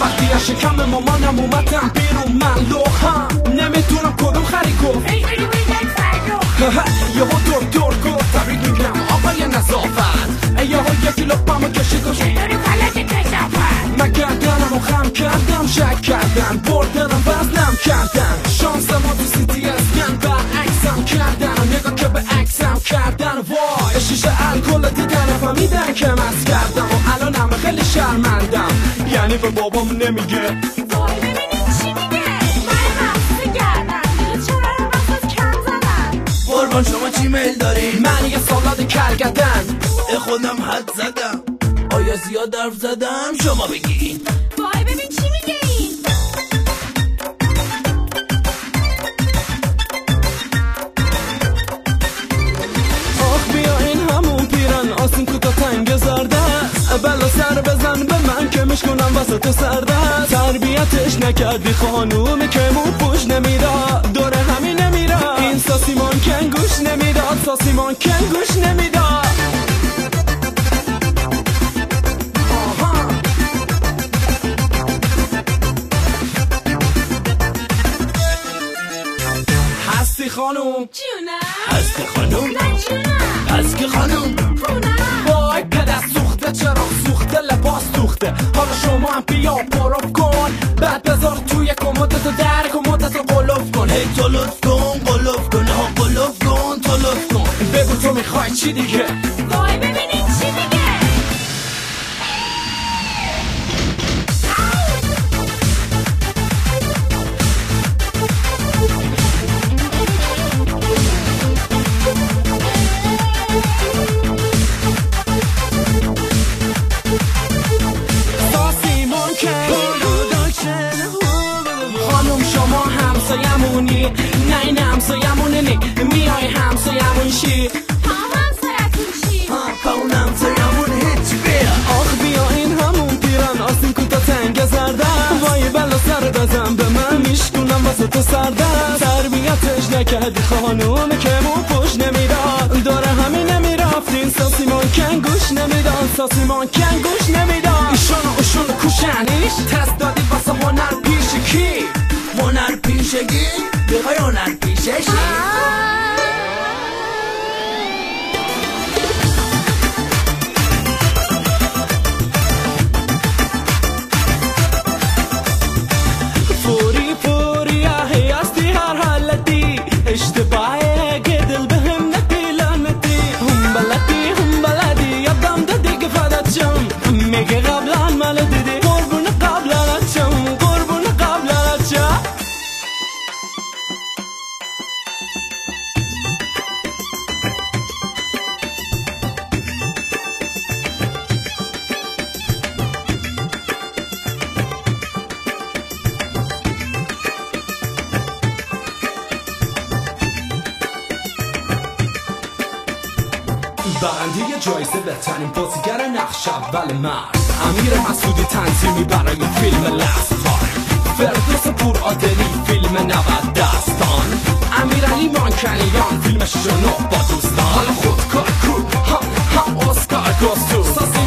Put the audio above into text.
وقتی از شکم مامانم اومدم بیرون من لوحم نمیدونم کدوم خری گفت یهو دور گفت تبریک میگم آقای نظافت یهو یکی لپمو کشید و چطوری فلج کشافت من گردنمو خم کردم شک کردن بردنم وزنم کردن شانس ما تو سیتی اسکن برعکسم کردن نگاه که به عکسم کردن وای شیشه الکل دیدن فهمیدن که مست کردم و الانم خیلی شرمندم یعنی به بابام نمیگه وای ببینین چی میگه من مقصد گردن دیگه چرا اینقدر کم زدن قربان شما چی میل داری؟ من یه سالاد کرگدن خودم حد زدم آیا زیاد حرف زدم؟ شما بگین وای ببین چی میگه این آخ بیا این همون پیرن آسین کوتا تنگ زرده بلا سر بزن به من که مشکنم وسط سرده تربیتش نکردی خانوم که مو پوش نمیداد دوره همین نمیراد این ساسیمان کنگوش نمیداد ساسیمان کنگوش نمیداد هستی خانوم جونم هستی خانوم نه جونم هست که خانوم پونم وای پدر سوخته چرا سوخته لباس سوخته حالا شما هم بیا پروف کن بعد بذار توی کمدتو در کمدتو قلوف کن هی تو لطف کن قلوف کن ها قلوف کن تو لطف کن بگو تو میخوای چی دیگه وای ببینین چی میگه خانم شما همسایمونی نه این همسایمونه نی میای همسایمون شی همسایتون چی با اون همسایمون هیچی بیا آخ بیا این همون پیرن آسین کوتا تنگ زرده وای بلا سر بزن به من میشکنم واسه تو سرده تربیتش نکردی خانوم که مو پوش نمیداد داره همین نمیرفتین ساسیمان کنگوش نمیداد ساسیمان کنگوش نمیداد ایشون کوشنیش تست دادی واسه هنر پیش کی هنر پیشگی بخوای هنر پیششی فوری اهی هستی هر حالتی اشتباهی که دل بهم نتی لعنتی هم بلدی یادم دادی که فدات شم میگه قبلا منو دیدی قربون قبلت شم قربون قبلت شم برنده جایزه بهترین بازیگر نقش اول مرد امیر مسعودی تنظیمی برای فیلم لستخار فردوس پورعادلی فیلم 90 دستان امیرعلی مانکنیان فیلم 69 با دوستان حالا خودکار کوب هم اسکار گستو